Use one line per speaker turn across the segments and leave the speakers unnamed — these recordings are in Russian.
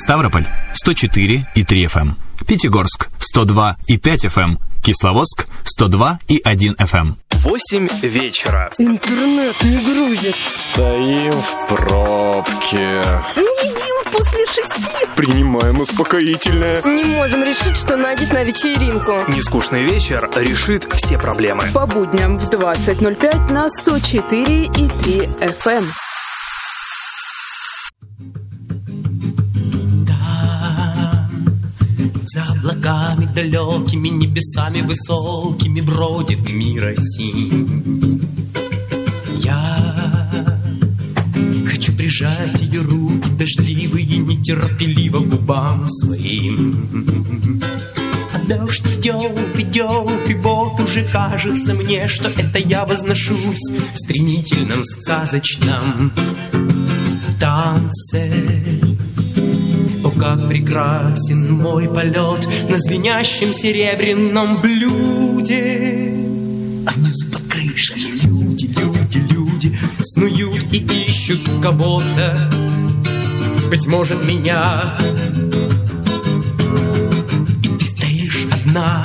Ставрополь 104,3 FM, Пятигорск 102,5 FM, Кисловодск 102,1 FM.
8 вечера.
Интернет не грузит.
Стоим в пробке.
Не едим после 6.
Принимаем успокоительное.
Не можем решить, что надеть на вечеринку.
Нескучный вечер решит все проблемы.
По будням в 20:05 на 104,3 FM.
За облаками далекими, небесами высокими бродит мир осень. Я хочу прижать ее руки дождливые, нетерпеливо к губам своим. А дождь идет, идет, и вот уже кажется мне, что это я возношусь в стремительном сказочном танце. О, как прекрасен мой полет на звенящем серебряном блюде. А внизу под крышами люди, люди, люди снуют и ищут кого-то. Быть может, меня. И ты стоишь одна,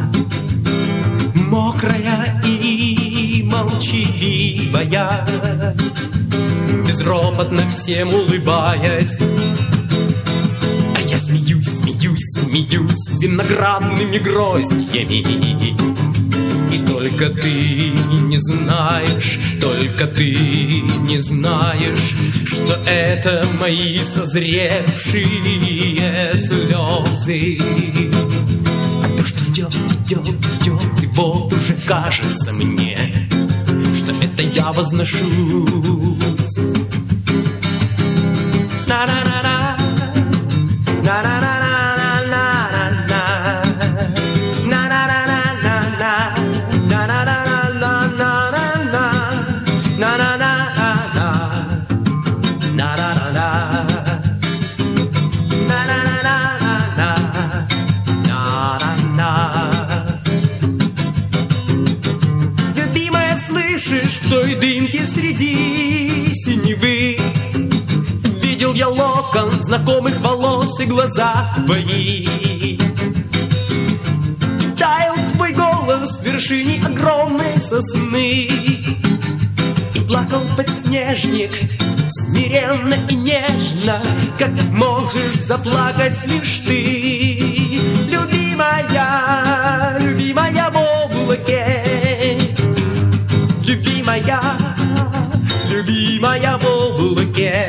мокрая и молчаливая, безропотно всем улыбаясь. Я смеюсь, смеюсь, смеюсь виноградными гроздьями. И только ты не знаешь, только ты не знаешь, что это мои созревшие слезы. А то, что идет, идет, идет, и вот уже кажется мне, что это я возношусь. На-на-на-на. Na na na na na na na na na na na na na на. Любимая, слышишь, в той дымке среди синевы видел я локон знакомых волос и глаза твои. Таял твой голос в вершине огромной сосны. И плакал подснежник смиренно и нежно, как можешь заплакать лишь ты. Любимая, любимая в облаке. Любимая, любимая в облаке.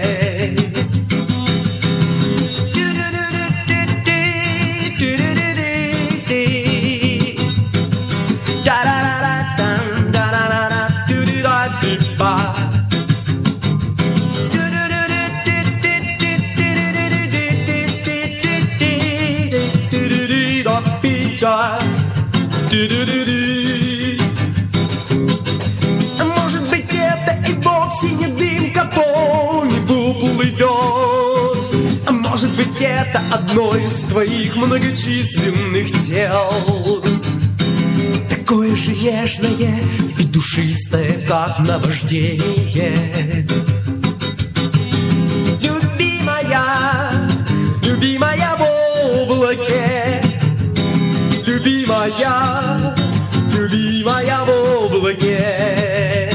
Может быть, это и вовсе не дымка по небу плывет, а может быть, это одно из твоих многочисленных тел, такое же нежное и душистое, как наваждение. Любимая, любимая в облаке. Любимая, любимая в облаке.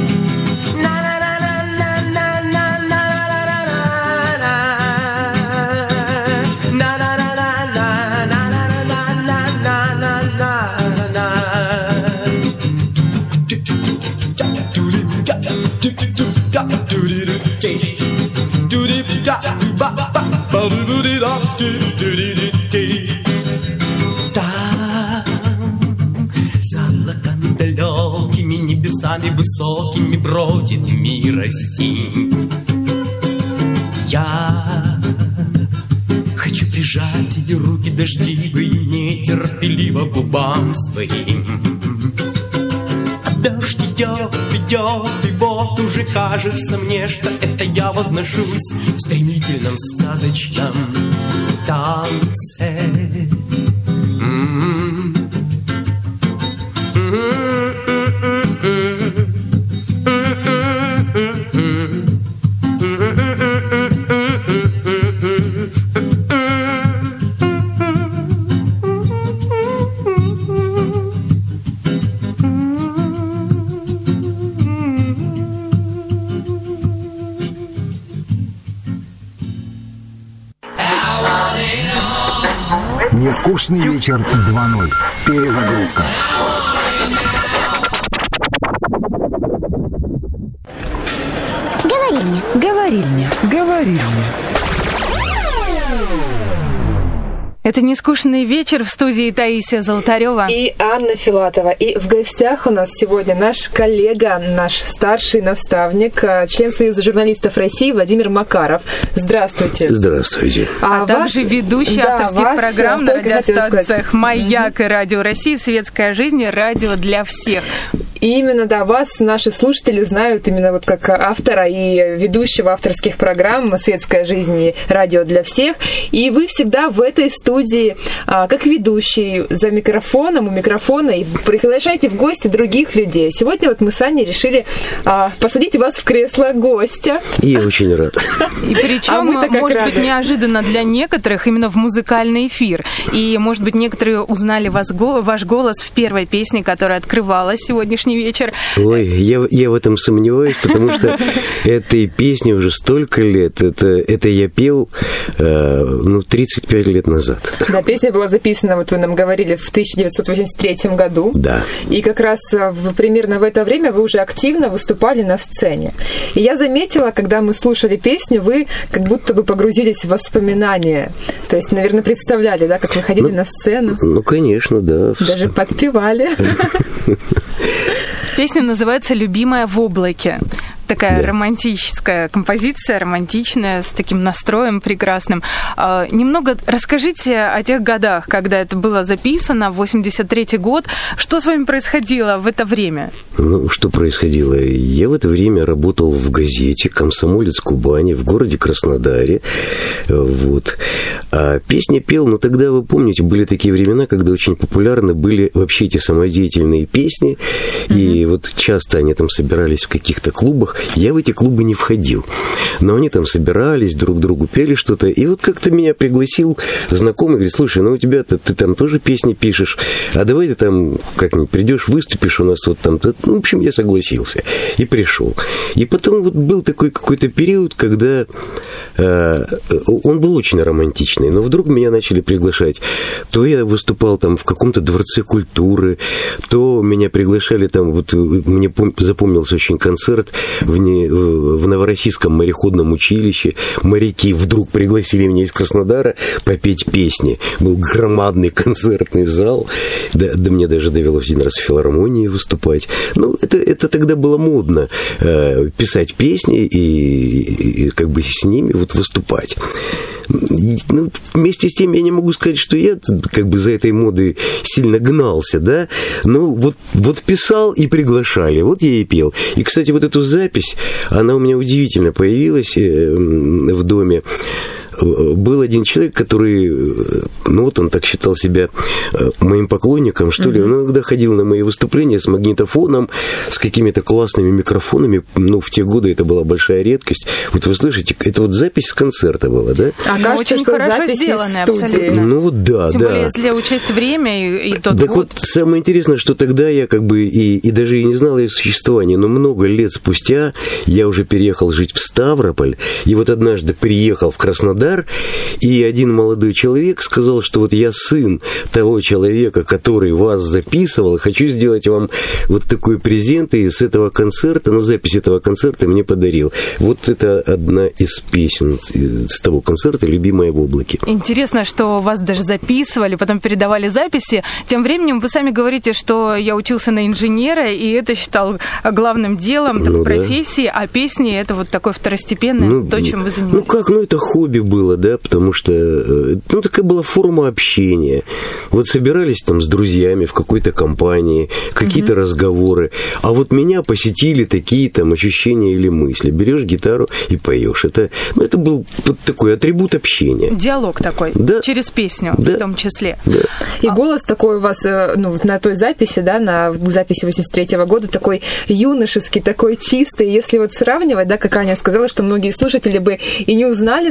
Далекими небесами высокими бродит мир осень. Я хочу прижать эти руки дождливые нетерпеливо к губам своим. А дождь идет, идет, и вот уже кажется мне, что это я возношусь в стремительном сказочном танце.
Скучный вечер 2.0. Перезагрузка.
Говори мне.
Это «Нескучный вечер», в студии Таисия Золотарева
и Анна Филатова. И в гостях у нас сегодня наш коллега, наш старший наставник, член Союза журналистов России Владимир Макаров. Здравствуйте.
Здравствуйте.
А также ведущий авторских программ на радиостанциях «Маяк» и «Радио России», «Светская жизнь» и «Радио для всех».
И именно, да, вас наши слушатели знают именно вот как автора и ведущего авторских программ «Светская жизнь» и «Радио для всех». И вы всегда в этой студии как ведущий за микрофоном, у микрофона, и приглашаете в гости других людей. Сегодня вот мы с Аней решили посадить вас в кресло гостя.
Я очень рад.
И причем, может быть, неожиданно для некоторых именно в музыкальный эфир. И, может быть, некоторые узнали ваш голос в первой песне, которая открывала сегодняшний вечер.
Ой, я в этом сомневаюсь, потому что этой песне уже столько лет. Это я пел 35 лет назад.
Да, песня была записана, вот вы нам говорили, в 1983 году.
Да.
И как раз примерно в это время вы уже активно выступали на сцене. И я заметила, когда мы слушали песню, вы как будто бы погрузились в воспоминания. То есть, наверное, представляли, да, как вы ходили на сцену.
Ну, конечно, да.
Даже подпевали.
Песня называется «Любимая в облаке». Такая романтическая композиция, романтичная, с таким настроем прекрасным. Немного расскажите о тех годах, когда это было записано, 83-й год. Что с вами происходило в это время?
Ну, что происходило? Я в это время работал в газете «Комсомолец Кубани» в городе Краснодаре. Вот. А песни пел, но тогда, вы помните, были такие времена, когда очень популярны были вообще эти самодеятельные песни. И вот часто они там собирались в каких-то клубах. Я в эти клубы не входил. Но они там собирались, друг другу пели что-то. И вот как-то меня пригласил знакомый, говорит: слушай, ну у тебя-то ты там тоже песни пишешь, а давай ты там как-нибудь придешь, выступишь у нас вот там. Ну, в общем, я согласился и пришел. И потом вот был такой какой-то период, когда он был очень романтичный, но вдруг меня начали приглашать. То я выступал там в каком-то дворце культуры, то меня приглашали там, вот мне запомнился очень концерт в Новороссийском мореходном училище. Моряки вдруг пригласили меня из Краснодара попеть песни. Был громадный концертный зал. Да мне даже довелось один раз в филармонии выступать. Ну, это тогда было модно, писать песни и как бы с ними вот выступать. Ну, вместе с тем я не могу сказать, что я как бы за этой модой сильно гнался, да, но вот писал и приглашали, вот я и пел. И, кстати, вот эту запись, она у меня удивительно появилась в доме. Был один человек, который, ну вот он так считал себя моим поклонником, что ли. Он иногда ходил на мои выступления с магнитофоном, с какими-то классными микрофонами. Ну, в те годы это была большая редкость. Вот вы слышите, это вот запись с концерта была, да?
Кажется, очень хорошо сделанная, абсолютно.
Ну, да,
Тем более, если учесть время и тот
так
год.
Вот, самое интересное, что тогда я как бы и даже и не знал о ее существовании, но много лет спустя я уже переехал жить в Ставрополь, и вот однажды приехал в Краснодар, и один молодой человек сказал, что вот я сын того человека, который вас записывал, хочу сделать вам вот такой презент, и с этого концерта, ну, запись этого концерта мне подарил. Вот это одна из песен с того концерта «Любимая в облаке».
Интересно, что вас даже записывали, потом передавали записи. Тем временем вы сами говорите, что я учился на инженера, и это считал главным делом, профессии, а песни — это вот такое второстепенное, то, чем вы занимаетесь.
Ну как, это хобби было, да, потому что, такая была форма общения. Вот собирались там с друзьями в какой-то компании, какие-то разговоры, а вот меня посетили такие там ощущения или мысли. Берешь гитару и поешь. Это был вот такой атрибут общения.
Диалог такой, через песню в том числе.
Да.
И голос такой у вас, на той записи, да, на записи 83-го года, такой юношеский, такой чистый. Если вот сравнивать, да, как Аня сказала, что многие слушатели бы и не узнали, наверное,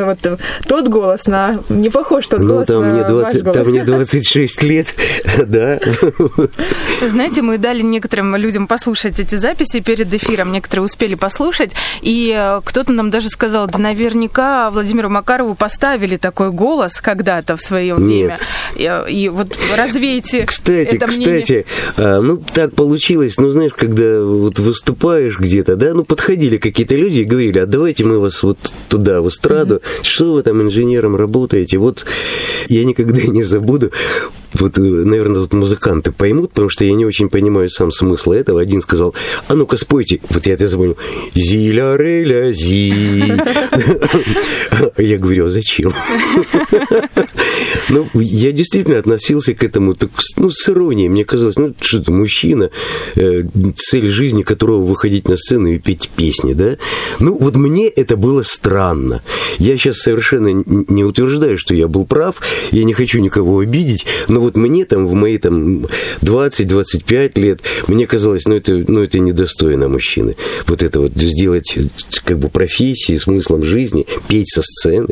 вот тот голос не похож тот голос
там
на ваш голос.
Там мне 26 лет, да.
Знаете, мы дали некоторым людям послушать эти записи перед эфиром, некоторые успели послушать, и кто-то нам даже сказал, да наверняка Владимиру Макарову поставили такой голос когда-то в свое время. И вот развейте это мнение.
Кстати, так получилось, знаешь, когда вот выступаешь где-то, да, подходили какие-то люди и говорили, а давайте мы вас вот туда, в эстраду, что вы там инженером работаете, вот я никогда не забуду. Вот, наверное, тут музыканты поймут, потому что я не очень понимаю сам смысл этого. Один сказал, а ну-ка спойте, вот я это запомнил, зи-ля-ре-ля-зи. Я говорю, а зачем? Я действительно относился к этому с иронией. Мне казалось, что это мужчина, цель жизни которого выходить на сцену и петь песни, да? Вот мне это было странно. Я сейчас совершенно не утверждаю, что я был прав, я не хочу никого обидеть, но вот мне в мои 20-25 лет, мне казалось, это недостойно мужчины. Вот это вот сделать как бы профессией, смыслом жизни, петь со сцены.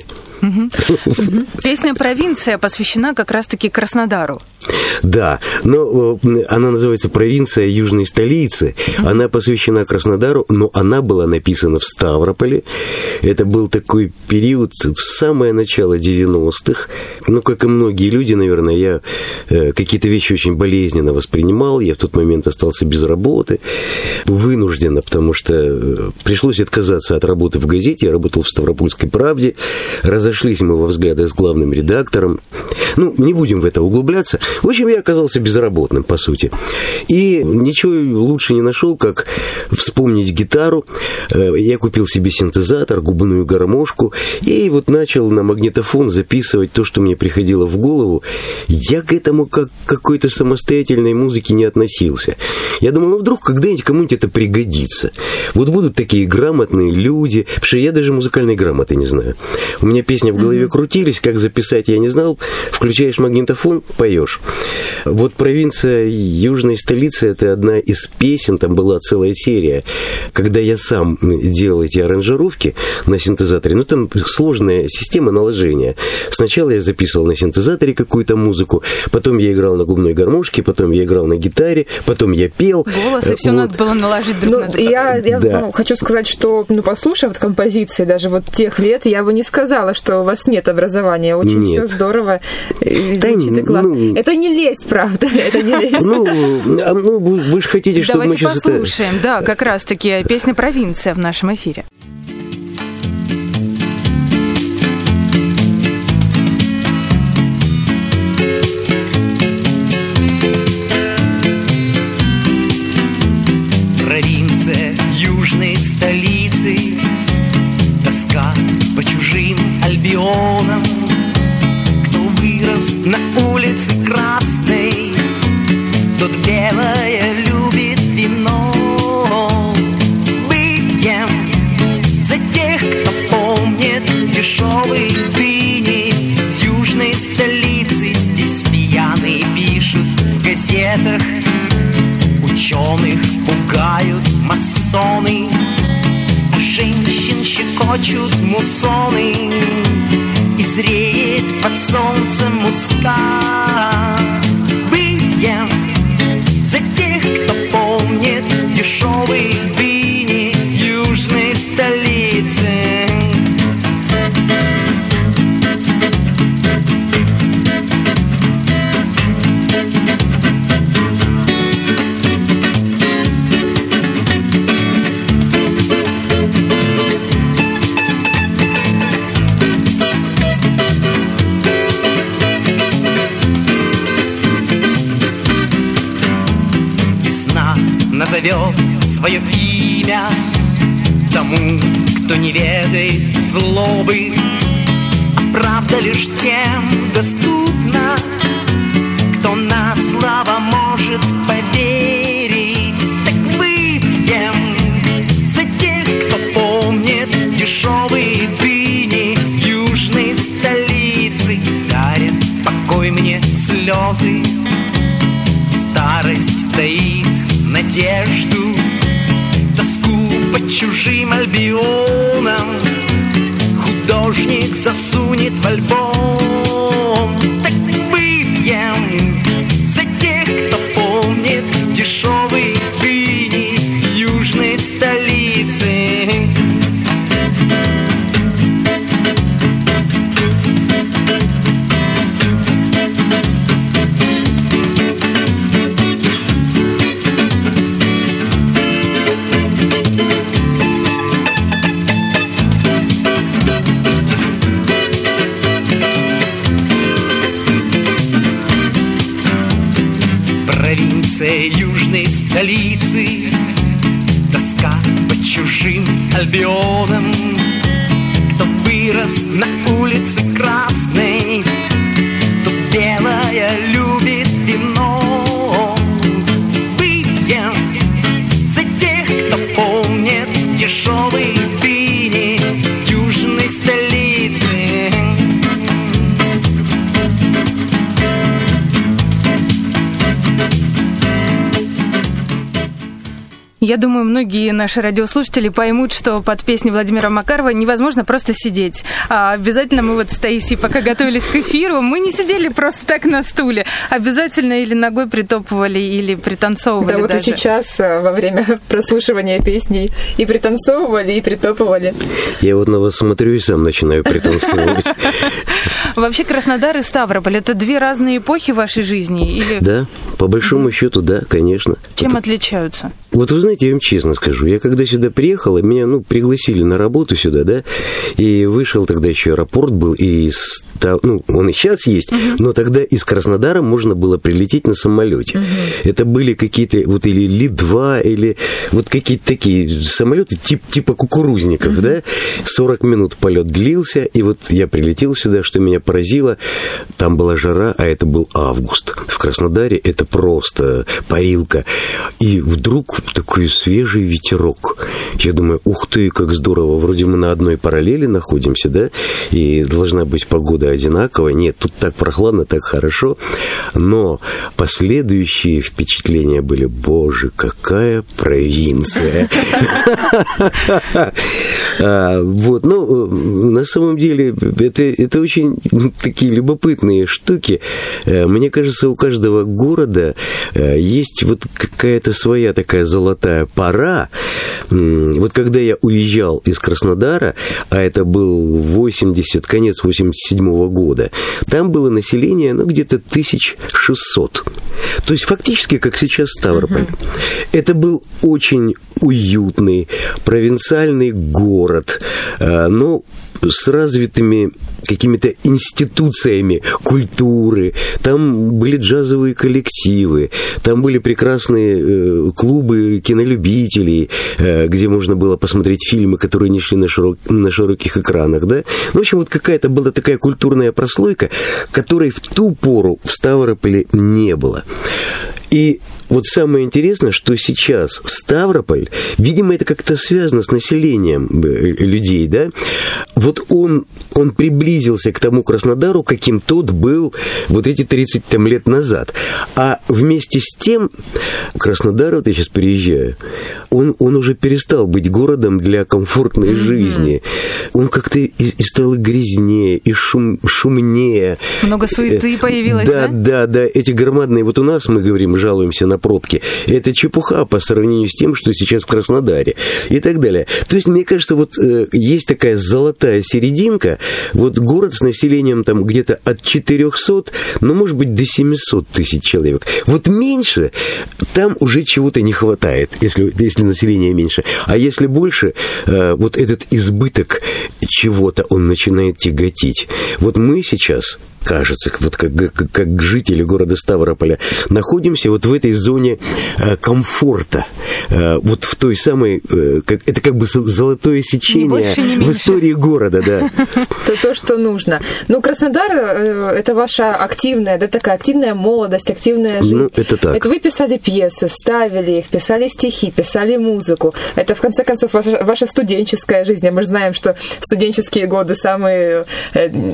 Песня «Провинция» посвящена как раз-таки Краснодару.
Да, но она называется «Провинция южной столицы». Она посвящена Краснодару, но она была написана в Ставрополе. Это был такой период, самое начало 90-х. Как и многие люди, наверное, я какие-то вещи очень болезненно воспринимал. Я в тот момент остался без работы. Вынужденно, потому что пришлось отказаться от работы в газете. Я работал в «Ставропольской правде». Разошлись мы во взглядах с главным редактором. Не будем в это углубляться. В общем, я оказался безработным, по сути. И ничего лучше не нашел, как вспомнить гитару. Я купил себе синтезатор, губную гармошку, и вот начал на магнитофон записывать то, что мне приходило в голову. Я к этому как к какой-то самостоятельной музыке не относился. Я думал, вдруг когда-нибудь кому-нибудь это пригодится. Вот будут такие грамотные люди, потому что я даже музыкальной грамоты не знаю. У меня песни в голове крутились, как записать я не знал. Включаешь магнитофон, поешь. Вот «Провинция южной столицы» — это одна из песен, там была целая серия, когда я сам делал эти аранжировки на синтезаторе. Там сложная система наложения. Сначала я записывал на синтезаторе какую-то музыку, потом я играл на губной гармошке, потом я играл на гитаре, потом я пел.
Голос, и все надо было наложить друг на друга.
Я хочу сказать, что, послушав композиции даже вот тех лет, я бы не сказала, что у вас нет образования. Очень все здорово, звучит и классно. Это не лезть, правда? Это не лезть.
Вы же хотите, чтобы мы сейчас...
Давайте послушаем, да, как раз-таки песня «Провинция» в нашем эфире.
Провинция южной столицы, тоска по чужим альбионам. Кто вырос на улице Красной, тот белое любит вино. Выпьем за тех, кто помнит дешевые дыни южной столицы. Здесь пьяные пишут в газетах, ученых пугают масоны, а женщин щекочут муссоны, и зреет под солнцем мускат. Выпьем за тех, кто помнит дешевые дыни южной столицы. Назовет свое имя тому, кто не ведает злобы, а правда лишь тем доступна, кто на слово может поверить. Так выпьем за тех, кто помнит дешевые дыни южной столицы. Дарят покой мне слезы, старость таит надежду, тоску по чужим альбионам. треножник засунет в альбом. Так выпьем за тех, кто помнит дешевые дыни южной столицы. Южной столицы, тоска по чужим альбионам. Кто вырос на улице Красной, кто белое любит вино. Выпьем за тех, кто помнит дешевые дыни южной столицы.
Я думаю, многие наши радиослушатели поймут, что под песней Владимира Макарова невозможно просто сидеть. А обязательно мы вот с Таисией, пока готовились к эфиру, мы не сидели просто так на стуле. Обязательно или ногой притопывали, или пританцовывали даже.
Да, вот и сейчас во время прослушивания песни и пританцовывали, и притопывали.
Я вот на вас смотрю и сам начинаю пританцовывать.
Вообще Краснодар и Ставрополь – это две разные эпохи в вашей жизни? Или...
Да, по большому счету, да, конечно.
Чем отличаются?
Вот вы знаете, я вам честно скажу, я когда сюда приехал, меня, пригласили на работу сюда, да, и вышел тогда еще аэропорт был, и он и сейчас есть, но тогда из Краснодара можно было прилететь на самолете. Это были какие-то вот или Ли-2, или вот какие-то такие самолеты типа кукурузников, да, 40 минут полет длился, и вот я прилетел сюда, что меня поразило, там была жара, а это был август. В Краснодаре это просто парилка. И вдруг такой свежий ветерок. Я думаю, ух ты, как здорово. Вроде мы на одной параллели находимся, да, и должна быть погода одинаковая. Нет, тут так прохладно, так хорошо. Но последующие впечатления были, боже, какая провинция. Вот, на самом деле, это очень такие любопытные штуки. Мне кажется, у каждого города есть вот какая-то своя такая золотая пора. Вот когда я уезжал из Краснодара, а это был конец 87-го года, там было население, где-то 1600. То есть фактически, как сейчас Ставрополь. Это был очень уютный, провинциальный город, но с развитыми какими-то институциями культуры. Там были джазовые коллективы, там были прекрасные клубы кинолюбителей, где можно было посмотреть фильмы, которые не шли на широких экранах, да. В общем, вот какая-то была такая культурная прослойка, которой в ту пору в Ставрополе не было. И вот самое интересное, что сейчас Ставрополь, видимо, это как-то связано с населением людей, да, вот он приблизился к тому Краснодару, каким тот был вот эти 30 лет назад. А вместе с тем Краснодар, вот я сейчас приезжаю, он уже перестал быть городом для комфортной жизни. Он как-то и стал и грязнее, и шумнее.
Много суеты появилось, да?
Да, эти громадные, вот у нас, мы говорим, жалуемся на пробки. Это чепуха по сравнению с тем, что сейчас в Краснодаре и так далее. То есть, мне кажется, вот есть такая золотая серединка, вот город с населением там где-то от 400, может быть, до 700 тысяч человек. Вот меньше, там уже чего-то не хватает, если население меньше. А если больше, вот этот избыток чего-то, он начинает тяготить. Вот мы сейчас, кажется, вот как жители города Ставрополя, находимся вот в этой зоне комфорта, вот в той самой, это как бы золотое сечение в истории города, да.
То, что нужно. Краснодар, это ваша активная, да, такая активная молодость, активная жизнь.
Это так.
Это вы писали пьесы, ставили их, писали стихи, писали музыку. Это, в конце концов, ваша студенческая жизнь. А мы знаем, что студенческие годы самые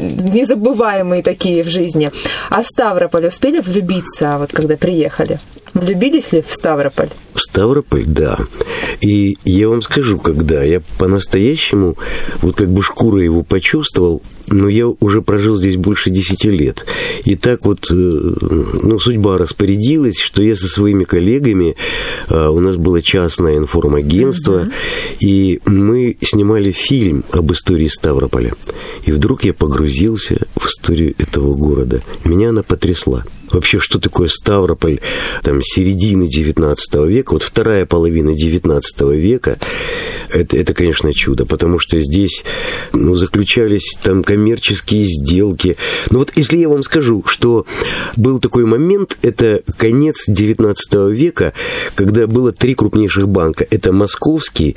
незабываемые такие в жизни. А в Ставрополь успели влюбиться, вот когда приехали? Влюбились ли в Ставрополь?
В Ставрополь, да. И я вам скажу, когда я по-настоящему, вот как бы шкурой его почувствовал, но я уже прожил здесь больше 10 лет. И так вот, судьба распорядилась, что я со своими коллегами, у нас было частное информагентство, и мы снимали фильм об истории Ставрополя. И вдруг я погрузился в историю этого города. Меня она потрясла. Вообще, что такое Ставрополь, там, середины 19 века, вот вторая половина 19 века, это, конечно, чудо, потому что здесь, заключались там коммерческие сделки. Но вот если я вам скажу, что был такой момент, это конец 19 века, когда было 3 крупнейших банка. Это московский,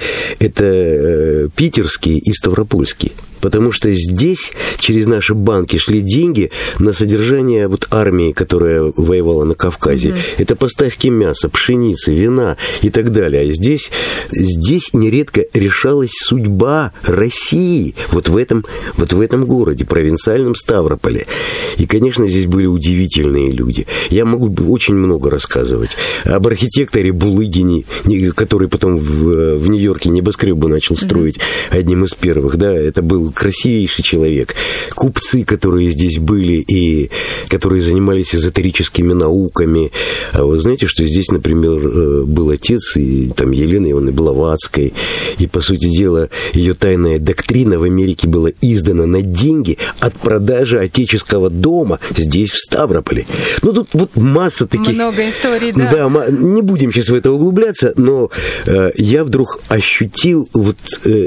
это питерский и ставропольский. Потому что здесь через наши банки шли деньги на содержание вот армии, которая воевала на Кавказе. Это поставки мяса, пшеницы, вина и так далее. А здесь нередко решалась судьба России вот в этом городе, провинциальном Ставрополе. И, конечно, здесь были удивительные люди. Я могу очень много рассказывать об архитекторе Булыгине, который потом в Нью-Йорке небоскребы начал строить одним из первых. Да, это был красивейший человек. Купцы, которые здесь были и которые занимались эзотерическими науками. А вы знаете, что здесь, например, был отец и там Елены Ивановны Блаватской. И, по сути дела, ее тайная доктрина в Америке была издана на деньги от продажи отеческого дома здесь, в Ставрополе. Тут вот масса таких...
Много историй, да.
Да, не будем сейчас в это углубляться, но я вдруг ощутил вот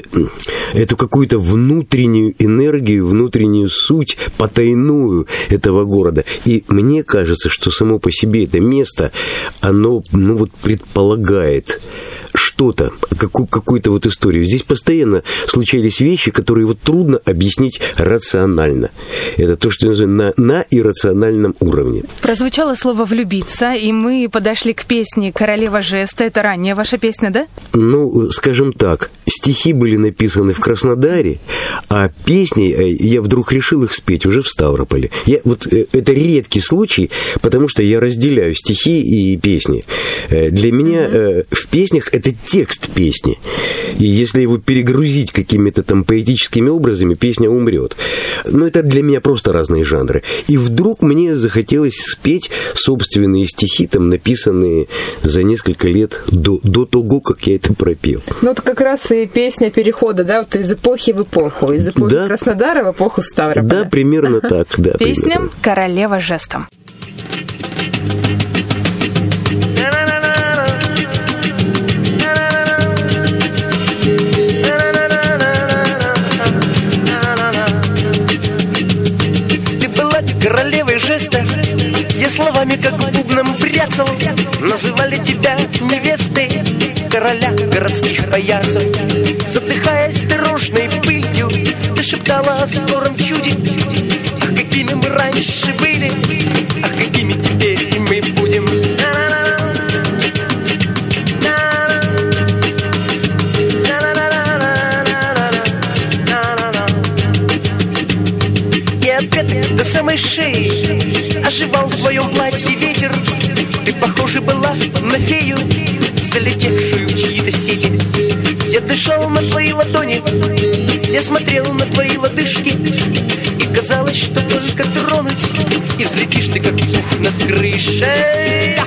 эту какую-то внутреннюю энергию, внутреннюю суть потайную этого города. И мне кажется, что само по себе это место, оно, предполагает что-то, какую-то вот историю. Здесь постоянно случались вещи, которые вот трудно объяснить рационально. Это то, что я называю на иррациональном уровне.
Прозвучало слово «влюбиться», и мы подошли к песне «Королева жеста». Это ранняя ваша песня, да?
Скажем так, стихи были написаны в Краснодаре, а песни я вдруг решил их спеть уже в Ставрополе. Это редкий случай, потому что я разделяю стихи и песни. Для меня в песнях это текст песни. И если его перегрузить какими-то там поэтическими образами, песня умрет. Это для меня просто разные жанры. И вдруг мне захотелось спеть собственные стихи, там, написанные за несколько лет до того, как я это пропел.
Это как раз и песня перехода, да, вот из эпохи в эпоху, из эпохи Краснодара в эпоху Ставрополя.
Да, примерно так. Да,
песня
примерно.
«Королева жестом».
Королевой жеста, я словами как бубном бряцал. Называли тебя невестой короля городских паяцев. Задыхаясь дорожной пылью, ты шептала о скором чуде. Ах, какими мы раньше были, ах, какими теперь мы будем. До самой шеи оживал в твоем платье ветер. Ты похожа была на фею, залетевшую в чьи-то сети. Я дышал на твои ладони, я смотрел на твои лодыжки, и казалось, что только тронуть, и взлетишь ты, как пух над крышей.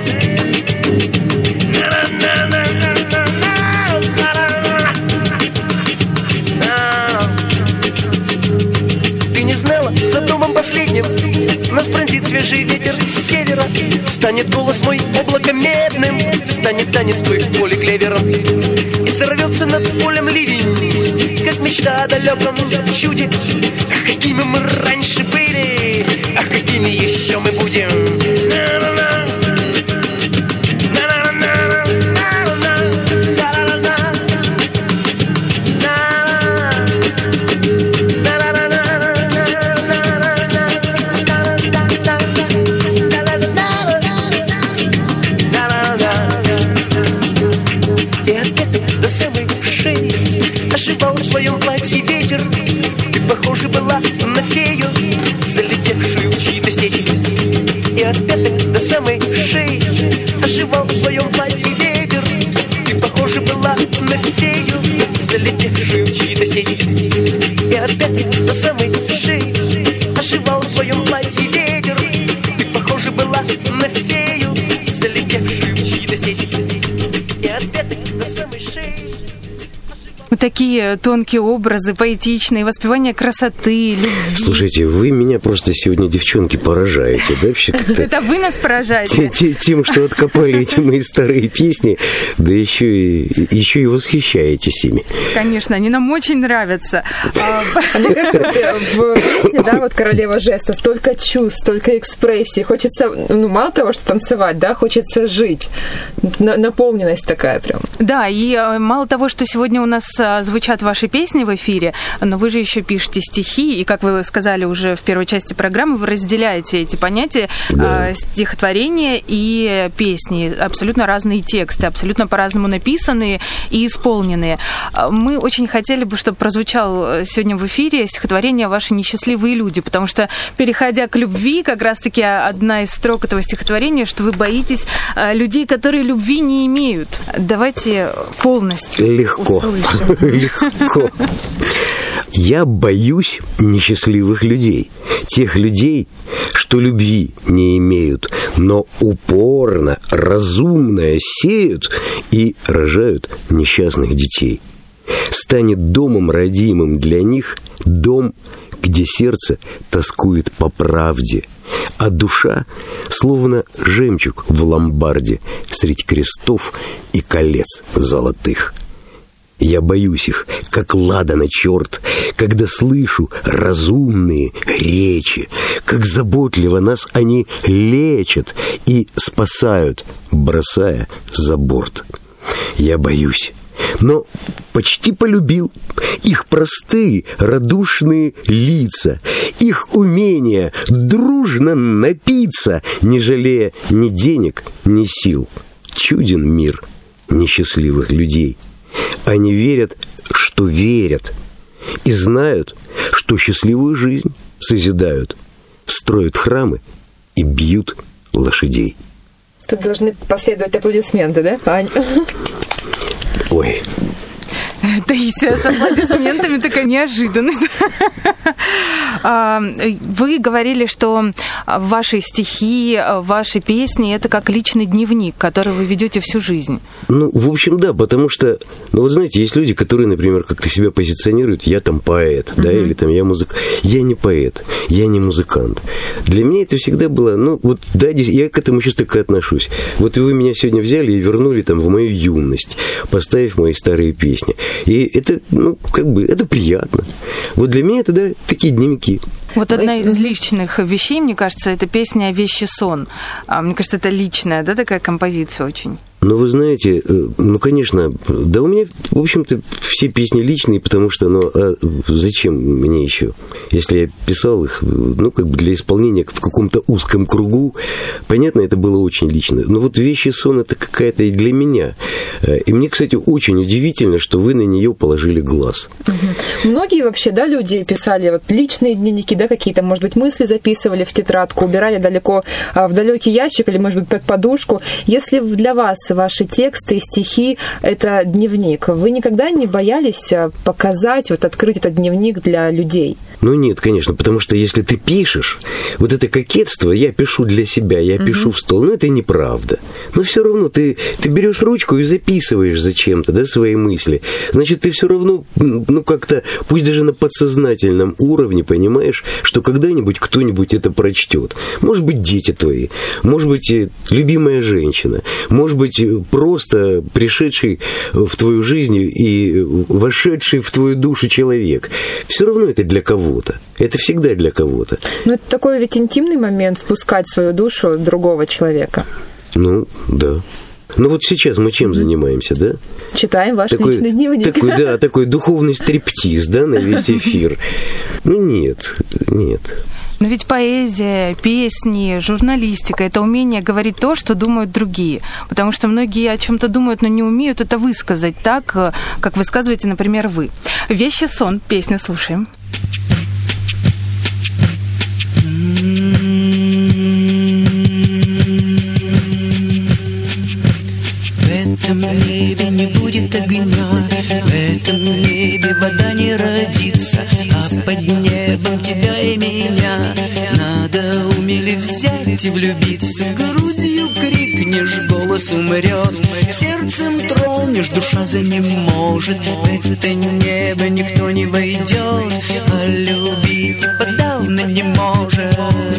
За домом последним нас пронзит свежий ветер с севера. Станет голос мой облаком медным, станет танец твой в поле клевером. И сорвется над полем ливень, как мечта о далеком чуде. Ах, какими мы раньше были, ах, какими еще мы будем. Оживал в твоем платье ветер. Ты похожа была на фею, залетевшую в чьи-то сети. И от пяток до самой шеи оживал от пяток до самой шеи оживал в твоем платье ветер. Ты похожа была на фею, залетевшую в чьи-то сети. И от пяток до самой шеи.
Вот такие тонкие образы, поэтичные, воспевание красоты, любви.
Слушайте, вы меня просто сегодня, девчонки, поражаете, да? Вообще как-то
Это вы нас поражаете.
Тем, что откопали эти мои старые песни, да еще и восхищаетесь ими.
Конечно, они нам очень нравятся.
Мне кажется, в песне, да, вот «Королева жеста» столько чувств, столько экспрессий. Хочется, ну, мало того, что танцевать, да, хочется жить. Наполненность такая прям.
Да, и мало того, что сегодня у нас звучат ваши песни в эфире, но вы же еще пишете стихи, и, как вы сказали уже в первой части программы, вы разделяете эти понятия, да. Стихотворения и песни. Абсолютно разные тексты, абсолютно по-разному написанные и исполненные. Мы очень хотели бы, чтобы прозвучал сегодня в эфире стихотворение «Ваши несчастливые люди», потому что, переходя к любви, как раз-таки одна из строк этого стихотворения, что вы боитесь людей, которые любви не имеют. Давайте полностью услышим.
Легко. Я боюсь несчастливых людей. Тех людей, что любви не имеют, но упорно, разумно сеют и рожают несчастных детей. Станет домом родимым для них дом, где сердце тоскует по правде, а душа словно жемчуг в ломбарде средь крестов и колец золотых. Я боюсь их, как ладана черт, когда слышу разумные речи, как заботливо нас они лечат и спасают, бросая за борт. Я боюсь, но почти полюбил их простые, радушные лица, их умение дружно напиться, не жалея ни денег, ни сил. Чуден мир несчастливых людей. Они верят, что верят, и знают, что счастливую жизнь созидают, строят храмы и бьют лошадей.
Тут должны последовать аплодисменты, да, Ань?
Ой.
Таисия, с аплодисментами такая неожиданность. Вы говорили, что ваши стихи, ваши песни – это как личный дневник, который вы ведете всю жизнь.
Ну, в общем, да, потому что, ну, вот знаете, есть люди, которые, например, как-то себя позиционируют, я там поэт, да, или там я музыкант. Я не поэт, я не музыкант. Для меня это всегда было, ну, вот, да, я к этому сейчас так и отношусь. Вот вы меня сегодня взяли и вернули там в мою юность, поставив мои старые песни. И это, ну, как бы, это приятно. Вот для меня это, да, такие дневники.
Вот одна из личных вещей, мне кажется, это песня «Вещи сон». Мне кажется, это личная, да, такая композиция очень.
Ну, вы знаете, ну, конечно, да у меня, в общем-то, все песни личные, потому что, ну, а зачем мне еще? Если я писал их, ну, как бы для исполнения в каком-то узком кругу, понятно, это было очень лично. Но вот «Вещи сон» это какая-то и для меня. И мне, кстати, очень удивительно, что вы на нее положили глаз.
Многие вообще, да, люди писали вот личные дневники, да, какие-то, может быть, мысли записывали в тетрадку, убирали далеко в далекий ящик или, может быть, под подушку. Если для вас ваши тексты и стихи – это дневник, вы никогда не боялись показать, вот открыть этот дневник для людей?
Ну, нет, конечно, потому что если ты пишешь, вот это кокетство, я пишу для себя, я пишу в стол, ну, это неправда. Но все равно ты берешь ручку и записываешь зачем-то, да, свои мысли. Значит, ты все равно, ну, как-то, пусть даже на подсознательном уровне, понимаешь, что когда-нибудь кто-нибудь это прочтет. Может быть, дети твои, может быть, любимая женщина, может быть, просто пришедший в твою жизнь и вошедший в твою душу человек. Все равно это для кого-то. Это всегда для кого-то.
Но это такой ведь интимный момент, впускать в свою душу другого человека.
Ну, да. Ну, вот сейчас мы чем занимаемся, да?
Читаем ваш личный дневник.
Такой духовный стриптиз, да, на весь эфир. Ну, нет.
Но ведь поэзия, песни, журналистика – это умение говорить то, что думают другие. Потому что многие о чем-то думают, но не умеют это высказать так, как высказываете, например, вы. «Вещи сон», песню слушаем.
В этом небе не будет огня, В этом небе вода не родится, а под небом тебя и меня надо умели взять и влюбиться. Грудью крикнешь, голос умрет, сердцем тронешь, душа за ним может. В это небо никто не войдет, а любить и подавно не может.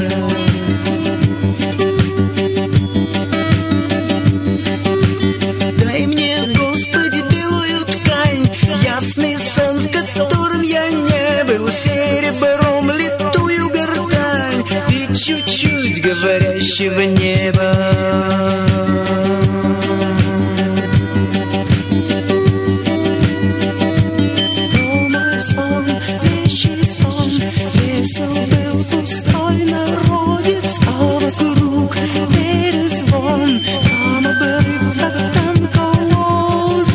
Дай мне, Господи, белую ткань, ясный сон, в котором я не был, серебром литую гортань и чуть-чуть говорящего неба. Вокруг перезвон, там обрыв, а там колодец.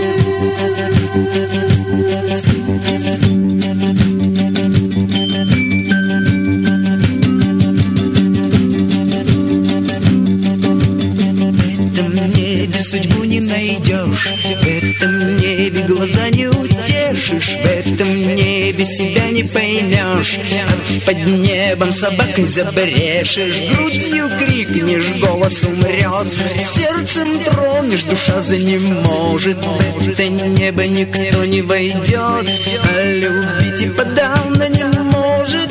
В этом небе судьбу не найдешь, в этом небе глаза не утешишь, в этом небе себя не поймешь, а под небом собакой забрешешь. Грудью крикнешь, голос умрет, сердцем тронешь, душа за ним может. В это небо никто не войдет, а любить и подавно не может.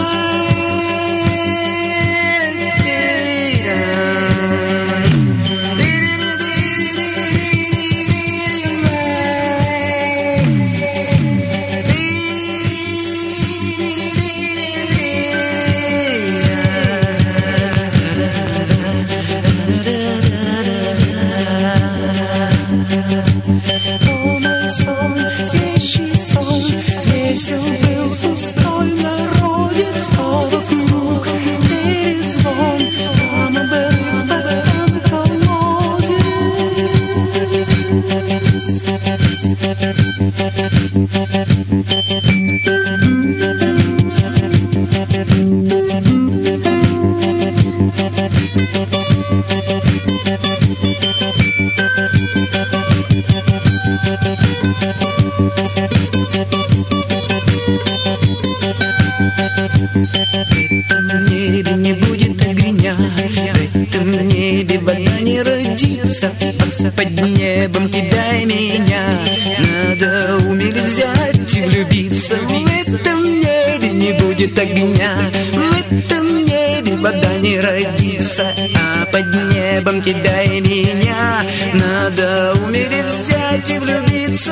Под небом тебя и меня надо умели взять и влюбиться. В этом небе не будет огня, в этом небе вода не родится, а под небом тебя и меня надо умели взять и влюбиться.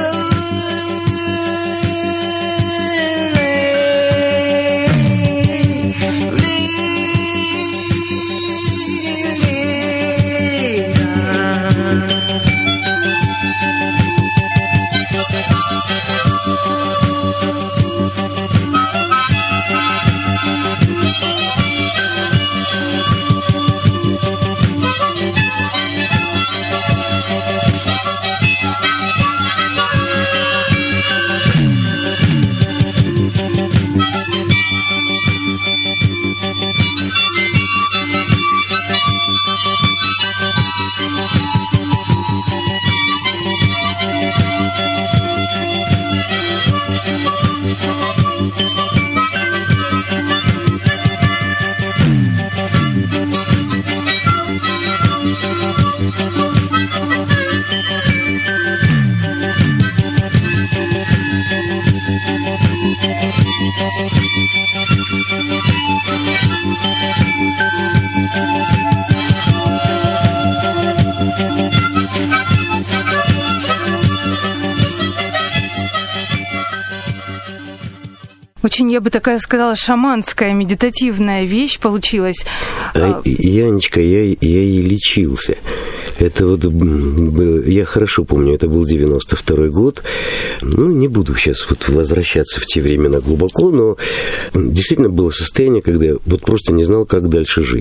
Очень, я бы такая сказала, шаманская, медитативная вещь получилась.
Янечка, я и лечился. Это вот, я хорошо помню, это был 92-й год. Ну, не буду сейчас вот возвращаться в те времена глубоко, но действительно было состояние, когда я вот просто не знал, как дальше жить.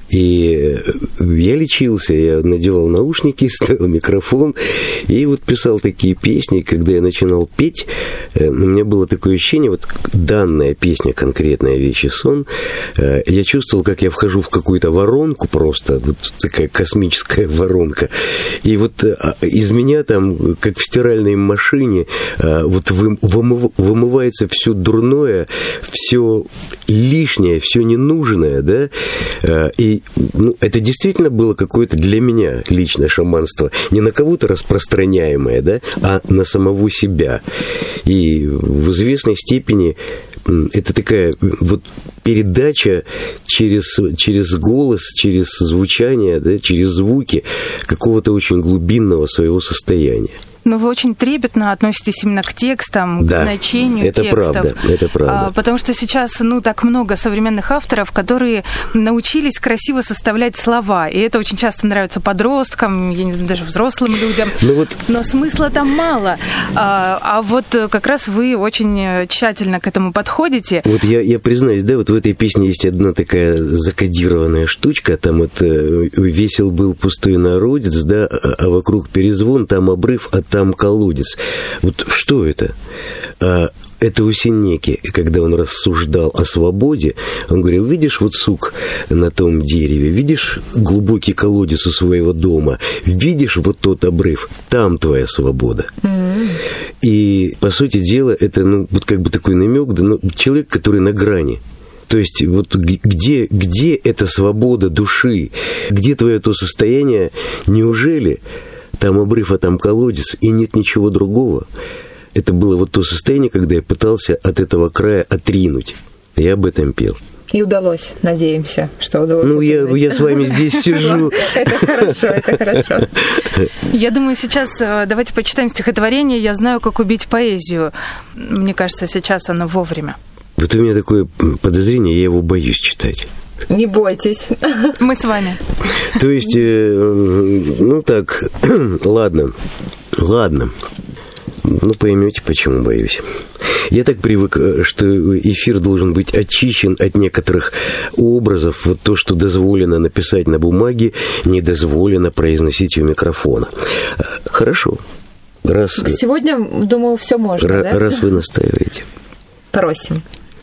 И я лечился, я надевал наушники, ставил микрофон, и вот писал такие песни. Когда я начинал петь, у меня было такое ощущение, вот данная песня, конкретная «Вещи сон», я чувствовал, как я вхожу в какую-то воронку просто, вот такая космическая воронка. И вот из меня там, как в стиральной машине, вот вымывается все дурное, все лишнее, все ненужное, да, и это действительно было какое-то для меня личное шаманство, не на кого-то распространяемое, да, а на самого себя. И в известной степени это такая вот передача через голос, через звучание, да, через звуки какого-то очень глубинного своего состояния.
Но вы очень трепетно относитесь именно к текстам, к значению
это
текстов.
Правда, это правда.
Потому что сейчас, так много современных авторов, которые научились красиво составлять слова. И это очень часто нравится подросткам, я не знаю, даже взрослым людям. Но смысла там мало. А вот как раз вы очень тщательно к этому подходите.
Вот я признаюсь, да, вот в этой песне есть одна такая закодированная штучка. Там вот весел был пустой народец, да, а вокруг перезвон, там обрыв, а там колодец. Вот что это? Это у Сенеки, когда он рассуждал о свободе, он говорил: видишь вот сук на том дереве, видишь глубокий колодец у своего дома, видишь вот тот обрыв, там твоя свобода. И, по сути дела, это, вот как бы такой намек, да, человек, который на грани. То есть вот где эта свобода души, где твое то состояние, неужели там обрыв, а там колодец, и нет ничего другого? Это было вот то состояние, когда я пытался от этого края отринуть. Я об этом пел.
И удалось, надеемся, что удалось.
Я с вами здесь сижу.
Это хорошо.
Я думаю, сейчас давайте почитаем стихотворение «Я знаю, как убить поэзию». Мне кажется, сейчас оно вовремя.
Вот у меня такое подозрение, я его боюсь читать.
Не бойтесь.
Мы с вами.
То есть, ладно. Поймете, почему боюсь. Я так привык, что эфир должен быть очищен от некоторых образов. Вот то, что дозволено написать на бумаге, не дозволено произносить у микрофона. Хорошо.
Сегодня, думаю, все можно, да?
Раз вы настаиваете.
Просим.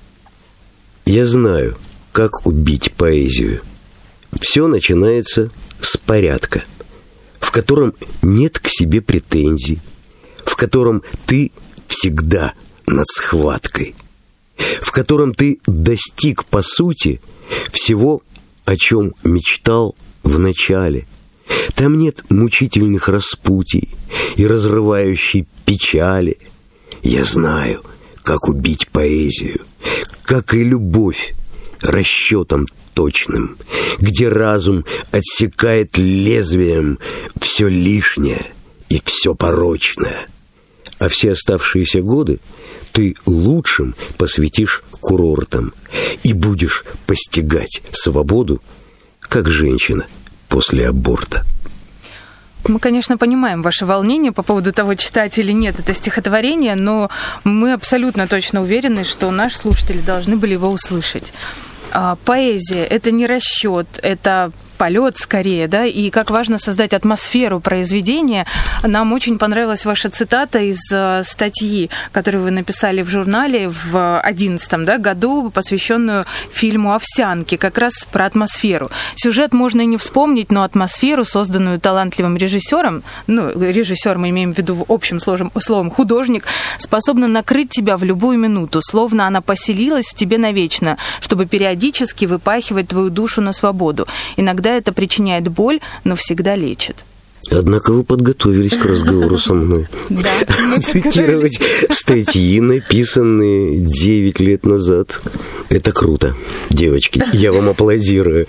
Я знаю, как убить поэзию. Все начинается с порядка, в котором нет к себе претензий, в котором ты всегда над схваткой, в котором ты достиг, по сути, всего, о чем мечтал в начале. Там нет мучительных распутий и разрывающей печали. Я знаю, как убить поэзию, как и любовь, расчетом точным, где разум отсекает лезвием все лишнее и все порочное. А все оставшиеся годы ты лучшим посвятишь курортам и будешь постигать свободу, как женщина после аборта.
Мы, конечно, понимаем ваше волнение по поводу того, читать или нет это стихотворение, но мы абсолютно точно уверены, что наши слушатели должны были его услышать. Поэзия – это не расчет, это полет скорее, да, и как важно создать атмосферу произведения. Нам очень понравилась ваша цитата из статьи, которую вы написали в журнале в 2011 году, посвященную фильму «Овсянки», как раз про атмосферу. Сюжет можно и не вспомнить, но атмосферу, созданную талантливым режиссером, режиссер мы имеем в виду в общем словом художник, способна накрыть тебя в любую минуту, словно она поселилась в тебе навечно, чтобы периодически выпахивать твою душу на свободу. Иногда это причиняет боль, но всегда лечит.
Однако вы подготовились к разговору со мной.
Да.
Цитировать статьи, написанные 9 лет назад. Это круто, девочки. Я вам аплодирую.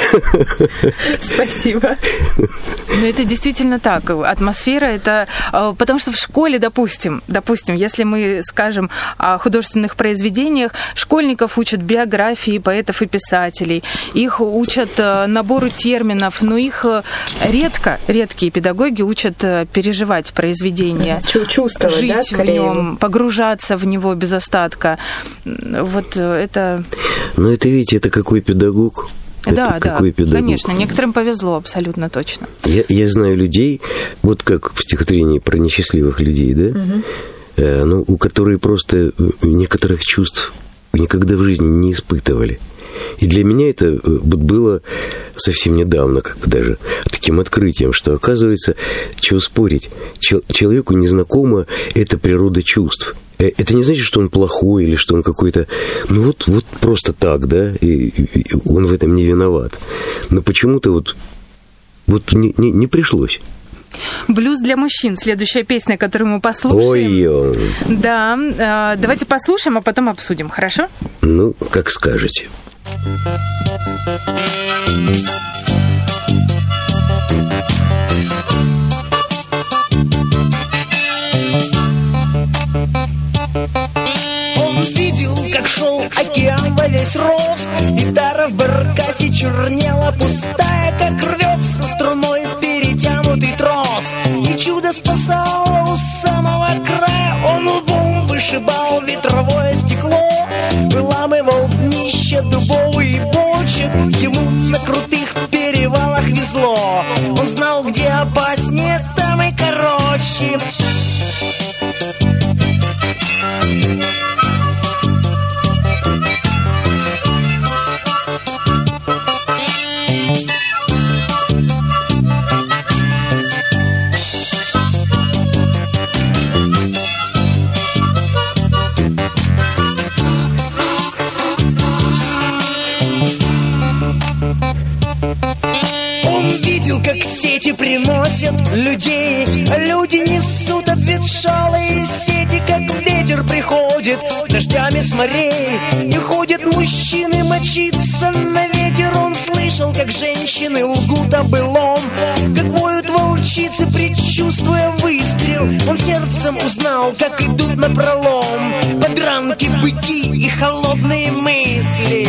Спасибо.
Но это действительно так. Атмосфера это... Потому что в школе, допустим, если мы скажем о художественных произведениях, школьников учат биографии поэтов и писателей. Их учат набору терминов, но их редкие педагоги учат переживать произведение,
чувствовать,
жить в нем, погружаться в него без остатка. Вот это...
Но это, видите, это какой педагог?
Да,
какой педагог.
конечно, некоторым повезло, абсолютно точно.
Я знаю людей, вот как в стихотворении про несчастливых людей, да, у которых просто некоторых чувств никогда в жизни не испытывали. И для меня это было совсем недавно, как бы даже таким открытием, что, оказывается, чего спорить, человеку незнакома эта природа чувств. Это не значит, что он плохой или что он какой-то... вот просто так, да, и он в этом не виноват. Но почему-то вот не пришлось.
«Блюз для мужчин» — следующая песня, которую мы послушаем.
Ой-ё.
Да, давайте послушаем, а потом обсудим, хорошо?
Ну, как скажете.
Он видел, как шел океан во весь рост, и тара в баркасе чернела пустая, как рвется струной перетянутый трос. И чудо спасало у самого края, он лбом вышибал ветровое стекло, выламывал днище дубовые бочек, ему на крутых перевалах везло. Он знал, где опаснее, там и короче. Он видел, как сети приносят людей, а люди несут обветшалые сети, как ветер приходит дождями с морей. И ходят мужчины мочиться на ветер. Он слышал, как женщины лгут о былом, как воют волчицы, предчувствуя выстрел. Он сердцем узнал, как идут напролом подранки, быки и холодные мысли.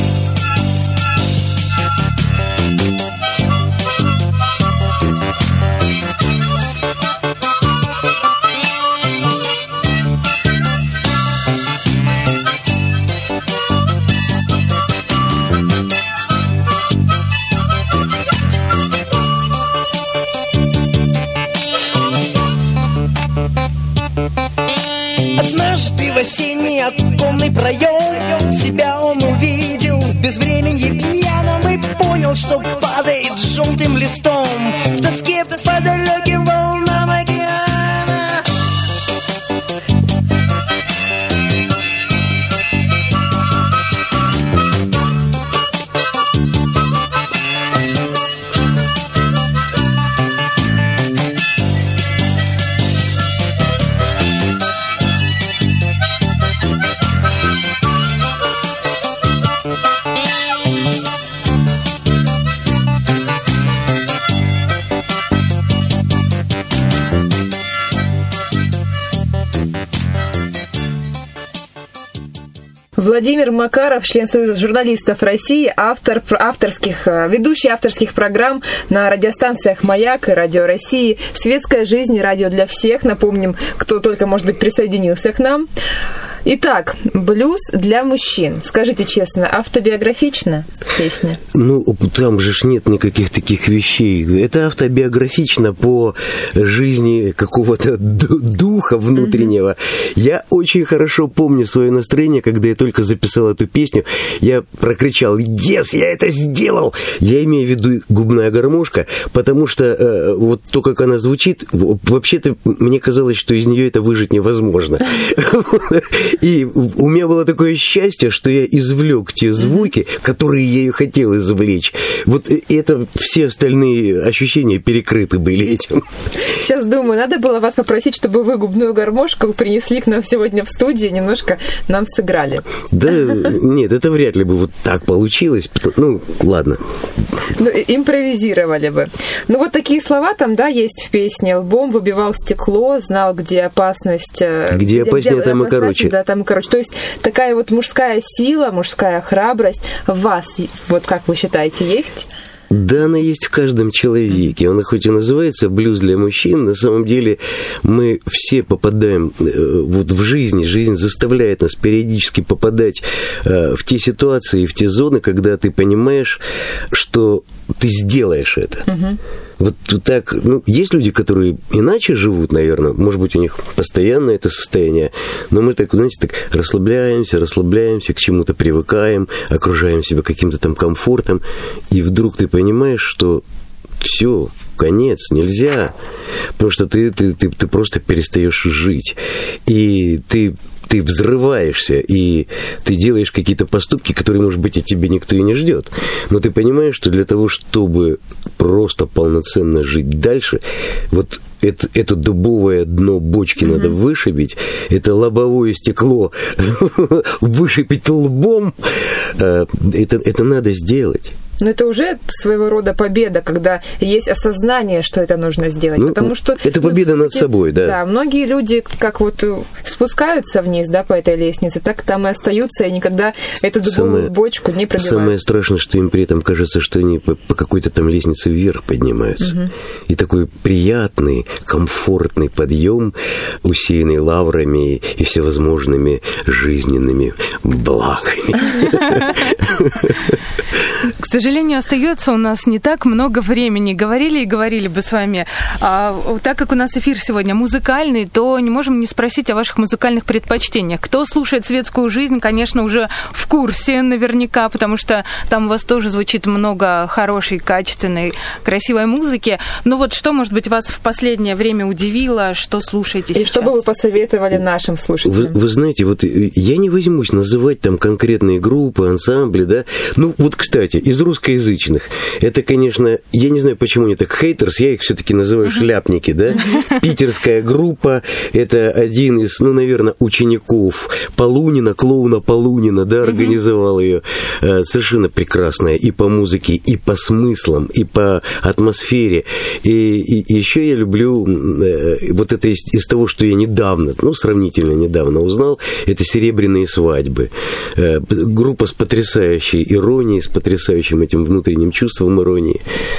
Однажды в осенний оконный проем себя он увидел в безвременье пьяном и понял, что падает желтым листом в тоске по далеким волнам океана.
Владимир Макаров, член Союза журналистов России, ведущий авторских программ на радиостанциях «Маяк» и «Радио России», «Светская жизнь» и «Радио для всех». Напомним, кто только, может быть, присоединился к нам. Итак, «Блюз для мужчин». Скажите честно, автобиографична песня?
Ну, там же нет никаких таких вещей. Это автобиографично по жизни какого-то духа внутреннего. Я очень хорошо помню свое настроение, когда я только записал эту песню. Я прокричал: «Yes, я это сделал!» Я имею в виду губная гармошка, потому что вот то, как она звучит, вообще-то мне казалось, что из нее это выжить невозможно. И у меня было такое счастье, что я извлек те звуки, которые я и хотел извлечь. Вот это все остальные ощущения перекрыты были этим.
Сейчас думаю, надо было вас попросить, чтобы вы губную гармошку принесли к нам сегодня в студию, немножко нам сыграли.
Да, нет, это вряд ли бы вот так получилось. Ну, ладно.
Ну, импровизировали бы. Ну, вот такие слова там, да, есть в песне. «Лбом выбивал стекло, знал, где опасность».
Где опаснее, там и короче.
Да, там и короче. То есть такая вот мужская сила, мужская храбрость в вас, вот как вы считаете, есть?
Да, она есть в каждом человеке. Она хоть и называется «Блюз для мужчин», на самом деле мы все попадаем вот в жизнь. Жизнь заставляет нас периодически попадать в те ситуации, в те зоны, когда ты понимаешь, что ты сделаешь это. Вот так, ну, есть люди, которые иначе живут, наверное, может быть, у них постоянно это состояние, но мы так, знаете, так расслабляемся, к чему-то привыкаем, окружаем себя каким-то там комфортом, и вдруг ты понимаешь, что все, конец, нельзя, потому что ты просто перестаешь жить, и ты взрываешься, и ты делаешь какие-то поступки, которые, может быть, от тебя никто и не ждет. Но ты понимаешь, что для того, чтобы просто полноценно жить дальше, вот это дубовое дно бочки надо вышибить, это лобовое стекло вышибить лбом, это надо сделать.
Но это уже своего рода победа, когда есть осознание, что это нужно сделать.
Ну,
потому что
это победа над собой, да.
Да, многие люди, как вот спускаются вниз, да, по этой лестнице, так там и остаются, и никогда эту дубовую бочку не пробивают.
Самое страшное, что им при этом кажется, что они по какой-то там лестнице вверх поднимаются. И такой приятный, комфортный подъем, усеянный лаврами и всевозможными жизненными благами.
К сожалению, остается у нас не так много времени. Говорили и говорили бы с вами. Так как у нас эфир сегодня музыкальный, то не можем не спросить о ваших музыкальных предпочтениях. Кто слушает светскую жизнь, конечно, уже в курсе наверняка, потому что там у вас тоже звучит много хорошей, качественной, красивой музыки. Но вот что, может быть, вас в последнее время удивило, что слушаете сейчас?
И что бы вы посоветовали нашим слушателям?
Вы знаете, вот я не возьмусь называть там конкретные группы, ансамбли, да. Ну, вот, кстати, из русскоязычных. Это, конечно, я не знаю, почему они так хейтерс, я их все-таки называю шляпники, да. Питерская группа, это один из, ну, наверное, учеников Полунина, клоуна Полунина, да, организовал ее. Совершенно прекрасная и по музыке, и по смыслам, и по атмосфере. И еще я люблю вот это из того, что я недавно, ну, сравнительно недавно узнал, это «Серебряные свадьбы». Группа с потрясающей иронией, с потрясающим этим внутренним чувством иронии.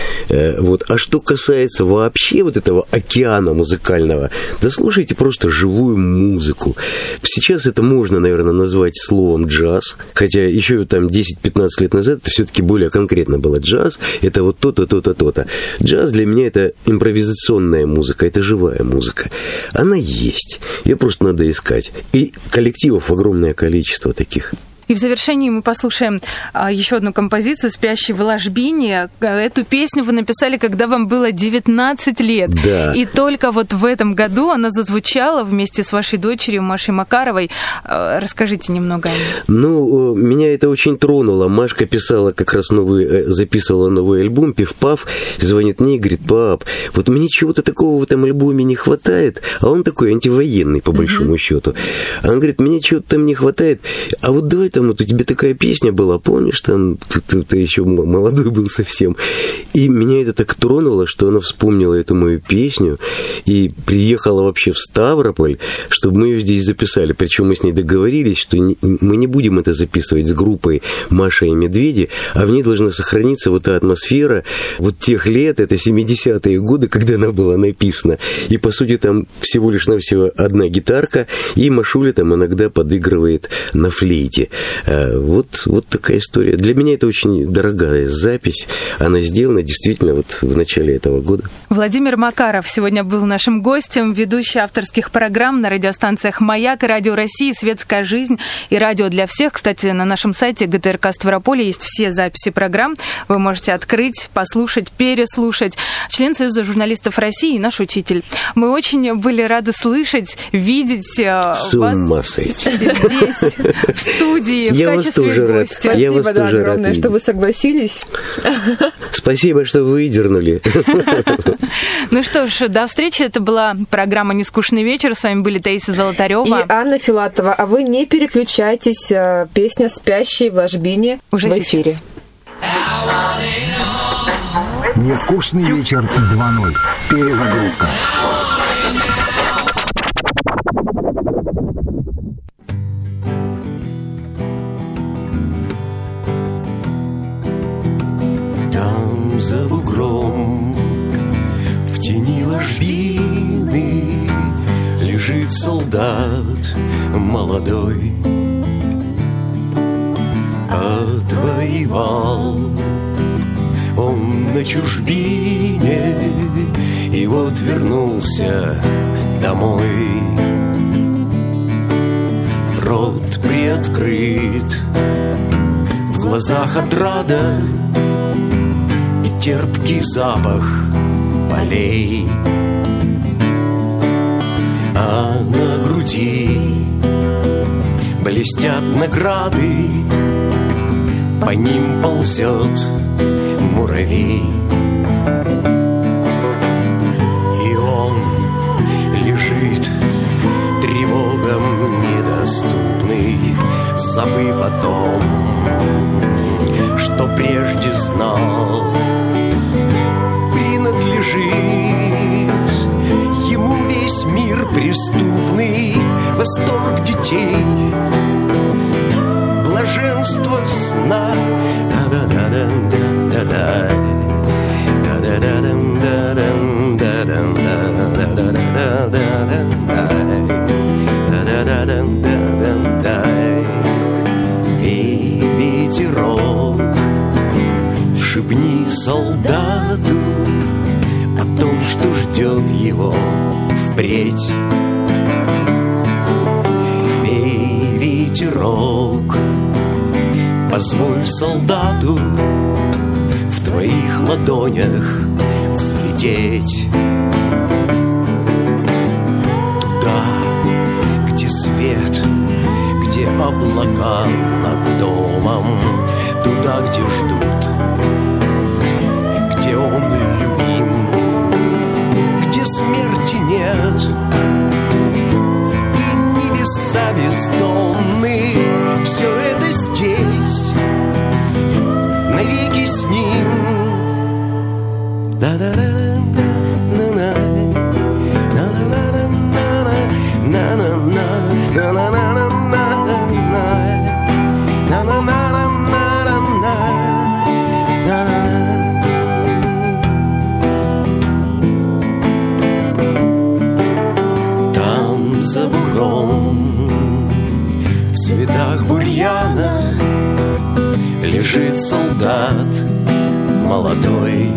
Вот. А что касается вообще вот этого океана музыкального, да слушайте просто живую музыку. Сейчас это можно, наверное, назвать словом джаз, хотя еще там 10-15 лет назад это все-таки более конкретно было джаз. Это вот то-то, то-то, то-то. Джаз для меня это импровизационная музыка, это живая музыка. Она есть. Ее просто надо искать. И коллективов огромное количество таких.
И в завершении мы послушаем еще одну композицию «Спящий в ложбине». Эту песню вы написали, когда вам было 19 лет.
Да.
И только вот в этом году она зазвучала вместе с вашей дочерью Машей Макаровой. Расскажите немного о ней.
Ну, меня это очень тронуло. Машка писала как раз записывала новый альбом «Пиф-паф». Звонит мне и говорит: пап, вот мне чего-то такого в этом альбоме не хватает. А он такой антивоенный, по большому счету. А он говорит: мне чего-то там не хватает. А вот давай там вот у тебя такая песня была, помнишь, там ты еще молодой был совсем. И меня это так тронуло, что она вспомнила эту мою песню и приехала вообще в Ставрополь, чтобы мы ее здесь записали. Причем мы с ней договорились, что мы не будем это записывать с группой «Маша и Медведи», а в ней должна сохраниться вот та атмосфера вот тех лет, это 70-е годы, когда она была написана. И, по сути, там всего лишь навсего одна гитарка, и Машуля там иногда подыгрывает на флейте. Вот такая история. Для меня это очень дорогая запись. Она сделана действительно вот в начале этого года.
Владимир Макаров сегодня был нашим гостем, ведущий авторских программ на радиостанциях «Маяк» и «Радио России», «Светская жизнь» и «Радио для всех». Кстати, на нашем сайте ГТРК Ставрополя есть все записи программ. Вы можете открыть, послушать, переслушать. Член Союза журналистов России и наш учитель. Мы очень были рады слышать, видеть вас здесь, в студии.
Я вас тоже рад.
Спасибо, да, огромное, что вы согласились.
Спасибо, что вы выдернули.
Ну что ж, до встречи. Это была программа «Нескучный вечер». С вами были Таисия Золотарева
и Анна Филатова. А вы не переключайтесь. Песня «Спящий в ложбине»
уже
в эфире.
Сейчас.
Нескучный вечер 2.0. Перезагрузка.
солдат молодой отвоевал он на чужбине, и вот вернулся домой. Рот приоткрыт, в глазах отрада и терпкий запах полей, а на груди блестят награды, по ним ползет муравей. И он лежит тревогам недоступный, забыв о том, что прежде знал. Принадлежит ему весь мир преступный, восторг детей, блаженство сна. Эй, ветерок, шепни солдату о том, что ждет его впредь. Эй, ветерок, позволь солдату в твоих ладонях взлететь туда, где свет, где облака над домом, туда, где ждут, где он любим, где смерти нет, и небеса бездонны. Все это здесь, навеки с ним. Там за бугром в цветах бурьяна лежит солдат молодой,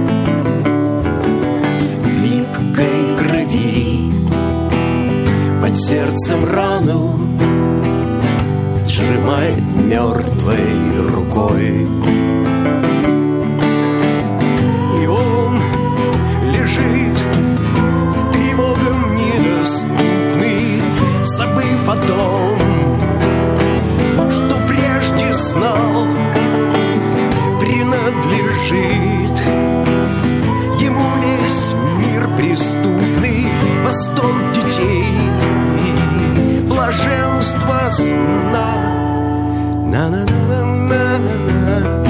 в липкой крови, под сердцем рану сжимает мертвой рукой. И он лежит тревогам недоступный, забыв о том, что прежде знал. Принадлежит ему весь мир преступный, восторг детей, блаженство сна. На-на-на-на-на-на.